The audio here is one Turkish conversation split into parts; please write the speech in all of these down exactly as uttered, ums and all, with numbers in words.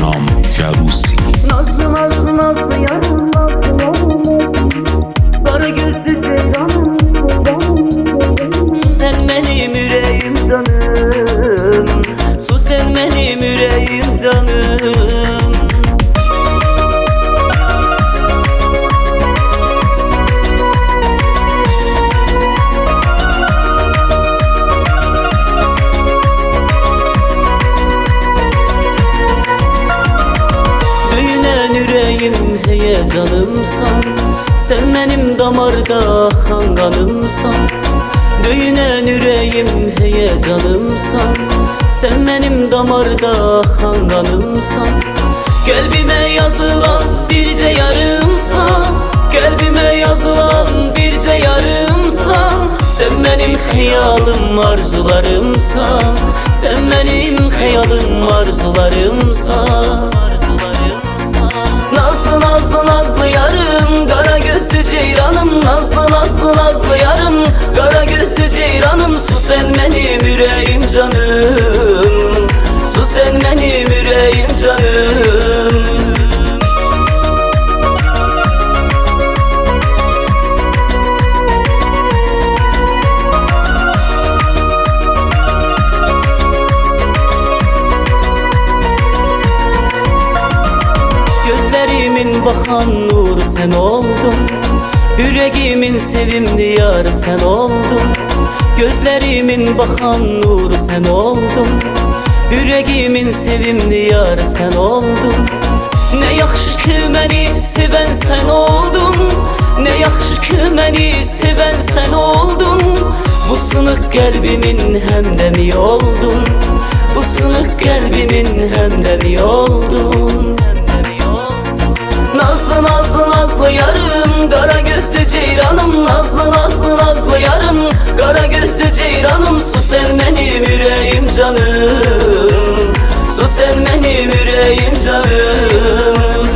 Kenan Carusi. Nazlı nazlı nazlı yarım, nazlı yarım, kara gözlü ceylanım, su sen benim yüreğim canım, su sen benim yüreğim canım. Heyecanımsan, sen benim damarda hanganımsan. Döyünen yüreğim heyecanımsan, sen benim damarda hanganımsan. Kalbime yazılan birce yarımsan, kalbime yazılan birce yarımsan. Sen benim hayalım arzularımsan, sen benim hayalım arzularımsan. Nazlı nazlı nazlı yarım, kara gözlü ceylanım. Nazlı nazlı nazlı yarım, kara gözlü ceylanım. Su sen benim yüreğim canım, su sen benim yüreğim canım. Gözlerimin bakan nuru sen oldun, yüreğimin sevimli yarı sen oldun. Gözlerimin bakan nuru sen oldun, yüreğimin sevimli yarı sen oldun. Ne yaxşı ki məni sevən sen oldun, ne yaxşı ki məni sevən sen oldun. Bu sınık kalbimin hemdemi oldun, bu sınık kalbimin hemdemi oldun. Nazlı nazlı nazlı yarım, kara gözlü ceylanım. Nazlı nazlı nazlı yarım, kara gözlü ceylanım. Su sen benim yüreğim canım, su sen benim yüreğim canım.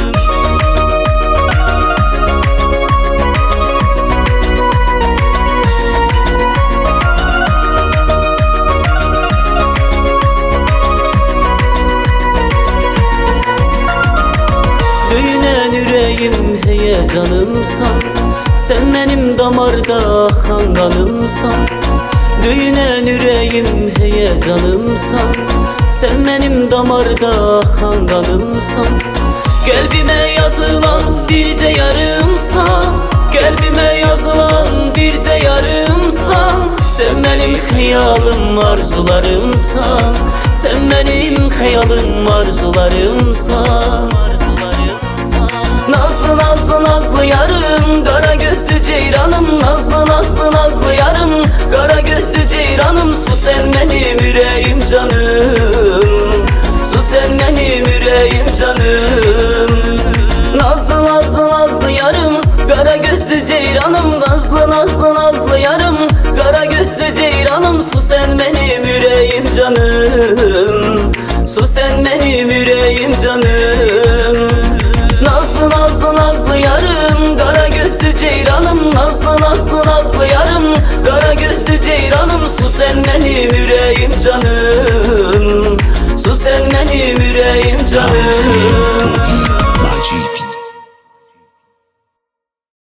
Yüreğim heyecanımsan, sen benim damarda hanganımsan. Döyünen yüreğim heyecanımsan, sen benim damarda hanganımsan. Kalbime yazılan birce yarımsan, kalbime yazılan birce yarımsan. Sen benim hayalım arzularımsan, sen benim hayalım arzularımsan. Nazlı nazlı nazlı yarım, kara gözlü ceylanım. Nazlı nazlı nazlı yarım, kara gözlü ceylanım. Su sen benim yüreğim canım, su sen benim yüreğim canım. Nazlı nazlı nazlı yarım, kara gözlü ceylanım. Nazlı nazlı nazlı yarım, kara gözlü ceylanım. Su sen benim yüreğim canım, su sen benim yüreğim canım. Nazlı nazlı nazlı yarım, kara gözlü ceylanım. Nazlı nazlı nazlı yarım, kara gözlü ceylanım. Su sen benim yüreğim canım, su sen benim yüreğim canım.